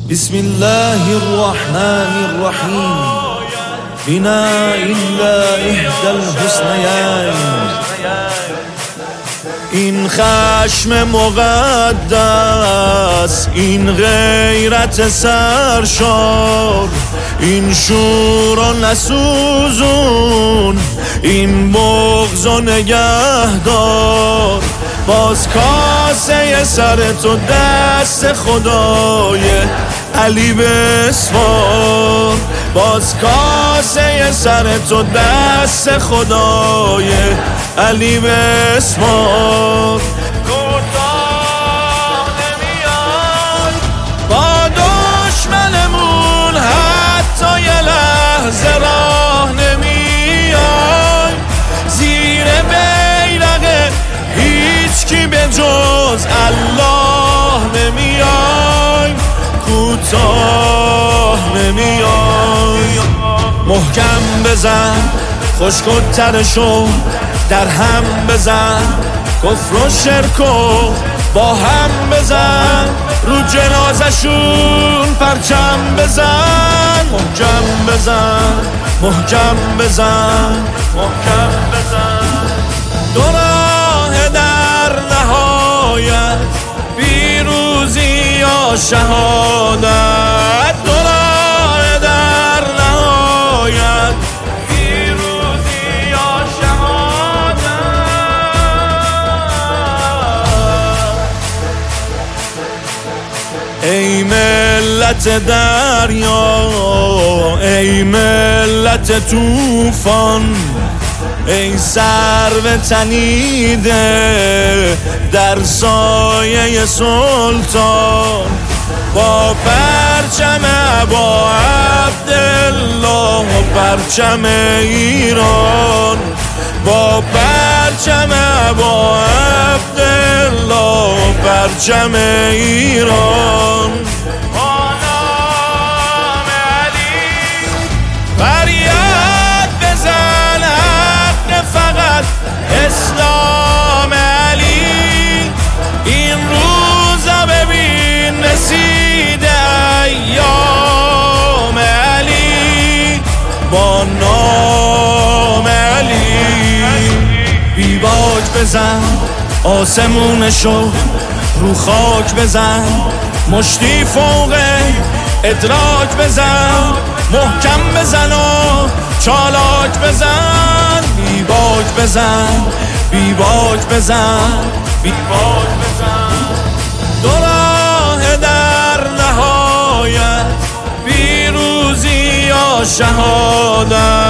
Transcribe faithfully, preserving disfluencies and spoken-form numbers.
بسم الله الرحمن الرحیم بنا الا احدى الحسنیین. این خشم مقدس، این غیرت سرشار، این شور و نسوزون، این بغض و نگهدار. باز کاسه سر تو دست خدای علی بسپار. باز کاسه سر تو دست خدای علی بسپار. کوتاه نمیای با دشمنمون، حتی یه لحظه راه نمیای. زیر بیرق هیچ کی به جز الله نمیای. کوتاه نمیای. محکم بزن خشک و ترشو در هم بزن، کفر و شرک و با هم بزن. رو جنازشون پرچم بزن. محکم بزن محکم بزن محکم بزن. دو راه در نهایت، پیروزی یا شهادت. دو راه در نهایت، پیروزی یا شهادت. ای ملت دریا، ای ملت طوفان، ای سرو تنیده در سایه سلطان. با پرچم ابا عبدالله و پرچم ایران، با پرچم ابا عبدالله و پرچم ایران. اسلام علی، این روزا ببین رسیده ایام علی با نام علی. بی باک بزن آسمونشو، رو خاک بزن مشتی فوق ادراک بزن. محکم بزن و چالاک بزن. بی باک بزن بی باک بزن بی باک بزن. دو راه در نهایت، پیروزی یا شهادت.